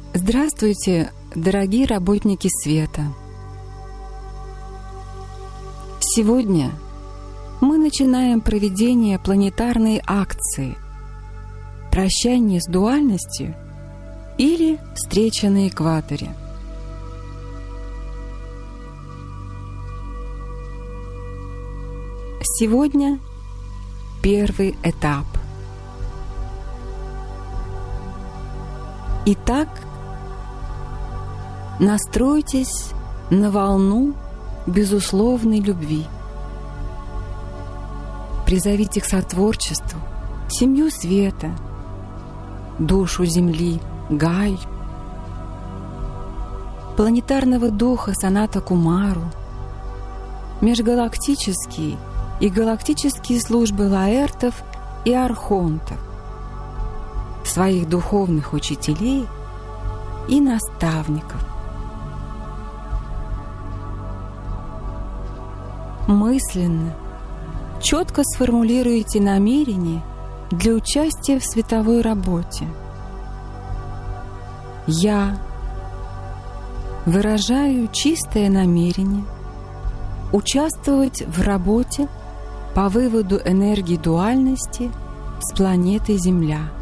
Здравствуйте, дорогие работники света! Сегодня мы начинаем проведение планетарной акции «Прощание с дуальностью» или «Встреча на экваторе». Сегодня первый этап. Итак, настройтесь на волну безусловной любви. Призовите к сотворчеству семью света, душу Земли Гай, планетарного духа Саната Кумару, межгалактические и галактические службы лаэртов и архонтов, своих духовных учителей и наставников. Мысленно, четко сформулируйте намерение для участия в световой работе. Я выражаю чистое намерение участвовать в работе по выводу энергии дуальности с планеты Земля.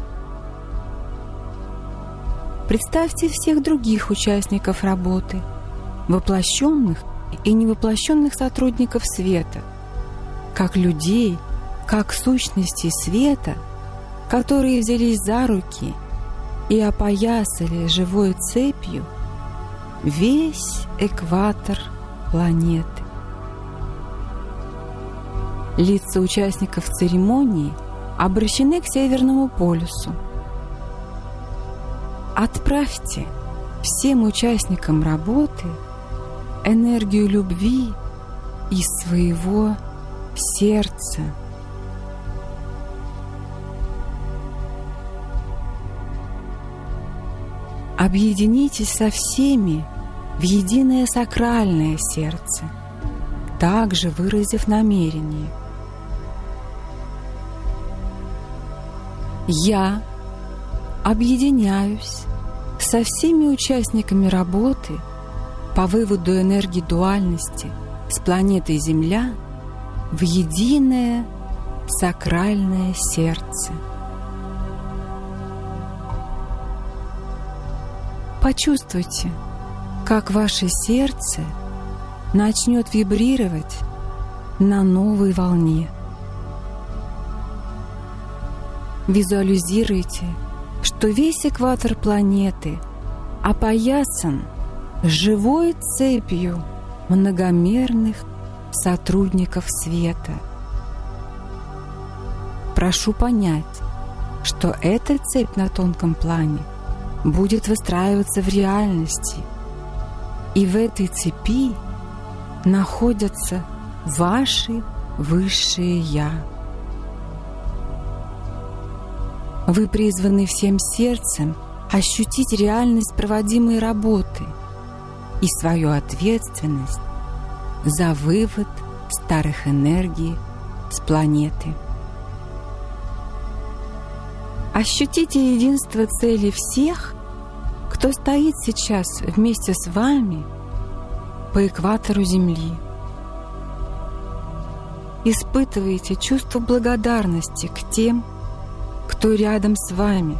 Представьте всех других участников работы, воплощенных и невоплощенных сотрудников света, как людей, как сущности света, которые взялись за руки и опоясали живой цепью весь экватор планеты. Лица участников церемонии обращены к Северному полюсу. Отправьте всем участникам работы энергию любви из своего сердца. Объединитесь со всеми в единое сакральное сердце, также выразив намерение. Я объединяюсь со всеми участниками работы по выводу энергии дуальности с планеты Земля в единое сакральное сердце. Почувствуйте, как ваше сердце начнет вибрировать на новой волне. Визуализируйте, что весь экватор планеты опоясан живой цепью многомерных сотрудников света. Прошу понять, что эта цепь на тонком плане будет выстраиваться в реальности, и в этой цепи находятся ваши высшие «Я». Вы призваны всем сердцем ощутить реальность проводимой работы и свою ответственность за вывод старых энергий с планеты. Ощутите единство цели всех, кто стоит сейчас вместе с вами по экватору Земли. Испытывайте чувство благодарности к тем, кто рядом с вами.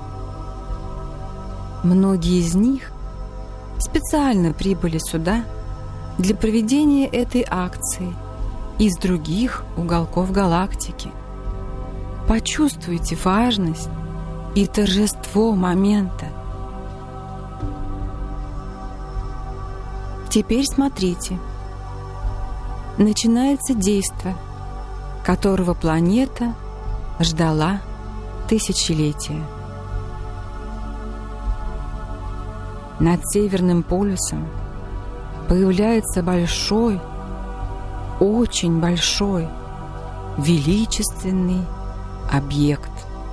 Многие из них специально прибыли сюда для проведения этой акции из других уголков галактики. Почувствуйте важность и торжество момента. Теперь смотрите. Начинается действо, которого планета ждала тысячелетия. Над Северным полюсом появляется большой, очень большой, величественный объект.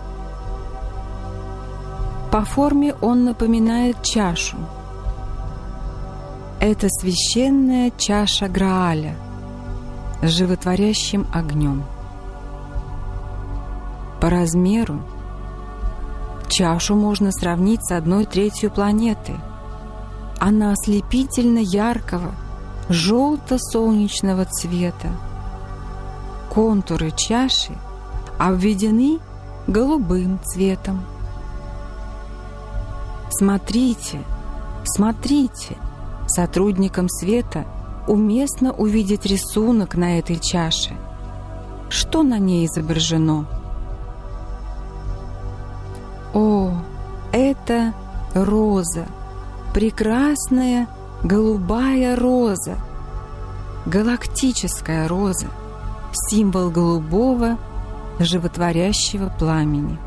По форме он напоминает чашу. Это священная чаша Грааля с животворящим огнем. По размеру Чашу можно сравнить с 1/3 планеты. Она ослепительно яркого, желто-солнечного цвета. Контуры чаши обведены голубым цветом. Смотрите, смотрите! Сотрудникам света уместно увидеть рисунок на этой чаше. Что на ней изображено? О, это роза, прекрасная голубая роза, галактическая роза, символ голубого животворящего пламени.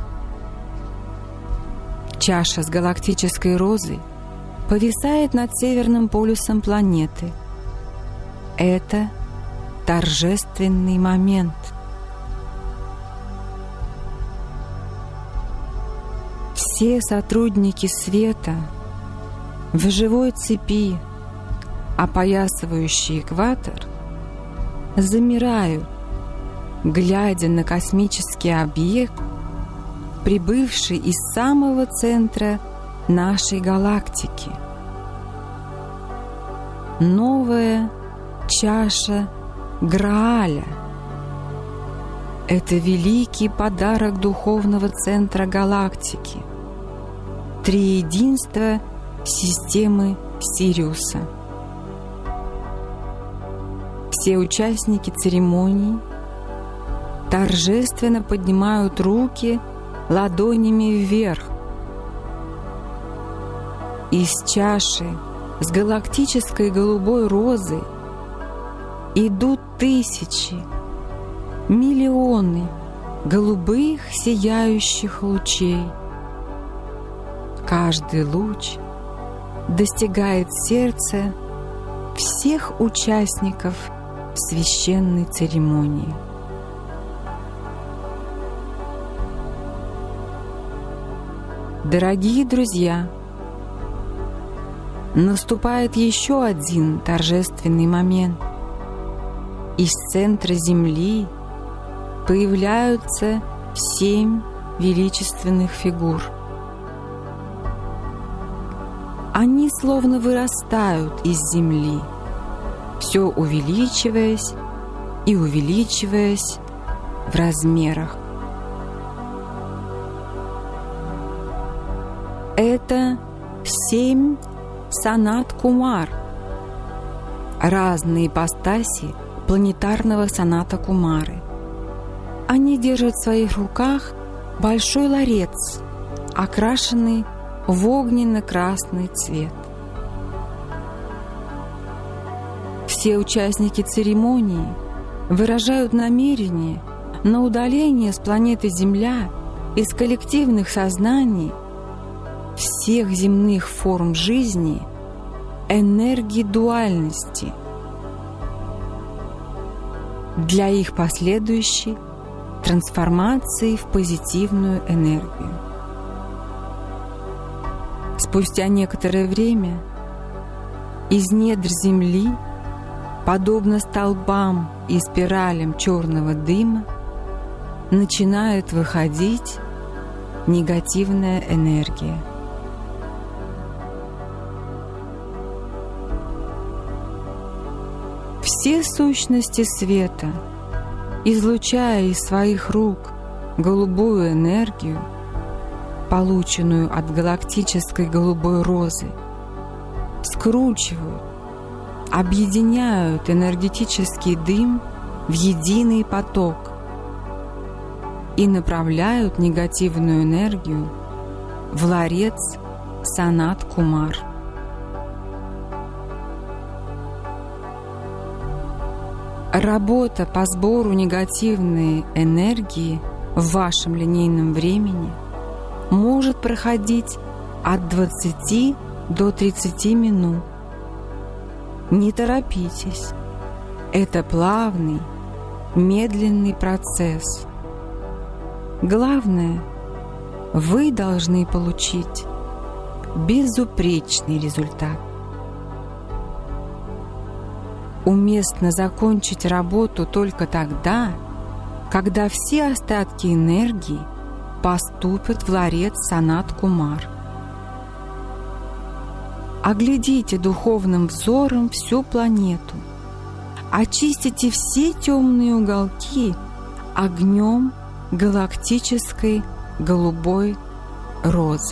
Чаша с галактической розой повисает над северным полюсом планеты. Это торжественный момент. Все сотрудники света в живой цепи, опоясывающие экватор, замирают, глядя на космический объект, прибывший из самого центра нашей галактики. Новая чаша Грааля — это великий подарок духовного центра галактики, триединства системы Сириуса. Все участники церемонии торжественно поднимают руки ладонями вверх. Из чаши с галактической голубой розой идут тысячи, миллионы голубых сияющих лучей. Каждый луч достигает сердца всех участников священной церемонии. Дорогие друзья, наступает еще один торжественный момент. Из центра Земли появляются 7 величественных фигур. Они словно вырастают из Земли, все увеличиваясь и увеличиваясь в размерах. Это 7 Санат-Кумар, разные ипостаси планетарного Саната Кумары. Они держат в своих руках большой ларец, окрашенный в огненно-красный цвет. Все участники церемонии выражают намерение на удаление с планеты Земля из коллективных сознаний всех земных форм жизни энергии дуальности для их последующей трансформации в позитивную энергию. Спустя некоторое время из недр Земли, подобно столбам и спиралям черного дыма, начинает выходить негативная энергия. Все сущности света, излучая из своих рук голубую энергию, полученную от галактической голубой розы, скручивают, объединяют энергетический дым в единый поток и направляют негативную энергию в ларец Санат-Кумар. Работа по сбору негативной энергии в вашем линейном времени может проходить от 20 до 30 минут. Не торопитесь. Это плавный, медленный процесс. Главное, вы должны получить безупречный результат. Уместно закончить работу только тогда, когда все остатки энергии поступят в ларец Санат-Кумар. Оглядите духовным взором всю планету. Очистите все темные уголки огнем галактической голубой розы.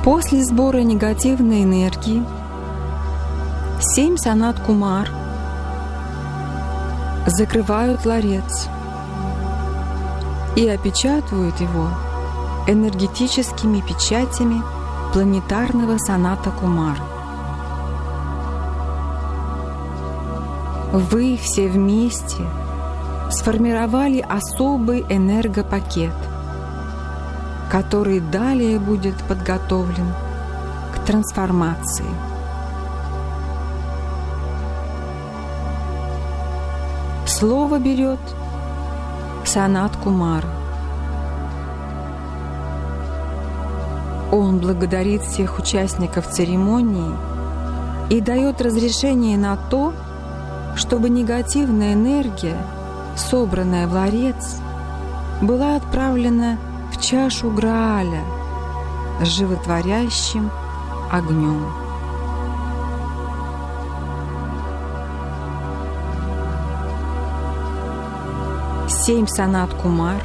После сбора негативной энергии 7 санат Кумар закрывают ларец и опечатывают его энергетическими печатями планетарного саната Кумар. Вы все вместе сформировали особый энергопакет, который далее будет подготовлен к трансформации. Слово берет Санат Кумар. Он благодарит всех участников церемонии и дает разрешение на то, чтобы негативная энергия, собранная в ларец, была отправлена в чашу Грааля с животворящим огнем. Семь санат Кумар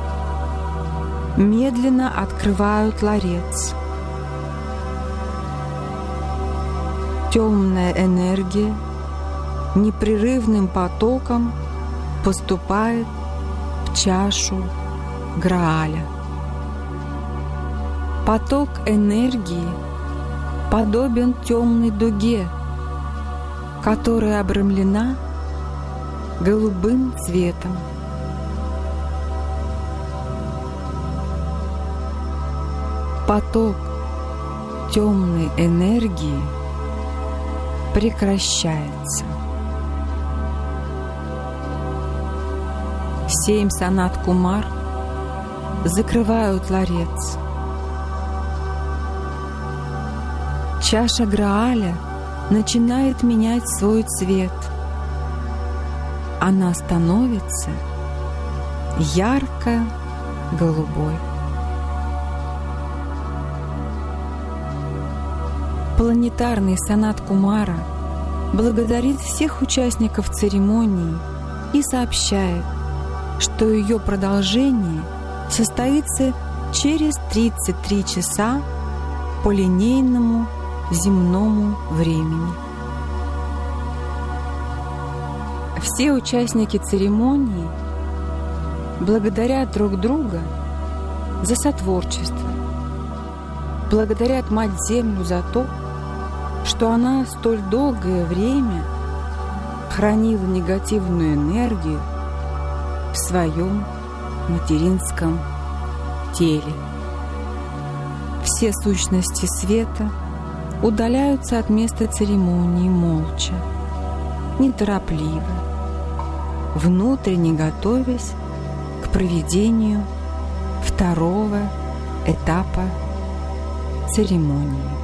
медленно открывают ларец. Темная энергия непрерывным потоком поступает в чашу Грааля. Поток энергии подобен темной дуге, которая обрамлена голубым цветом. Поток темной энергии прекращается. 7 санат Кумар закрывают ларец. Чаша Грааля начинает менять свой цвет. Она становится ярко-голубой. Планетарный санат Кумара благодарит всех участников церемонии и сообщает, что ее продолжение состоится через 33 часа по линейному земному времени. Все участники церемонии благодарят друг друга за сотворчество, благодарят Мать-Землю за то, что она столь долгое время хранила негативную энергию в своем материнском теле. Все сущности света удаляются от места церемонии молча, неторопливо, внутренне готовясь к проведению второго этапа церемонии.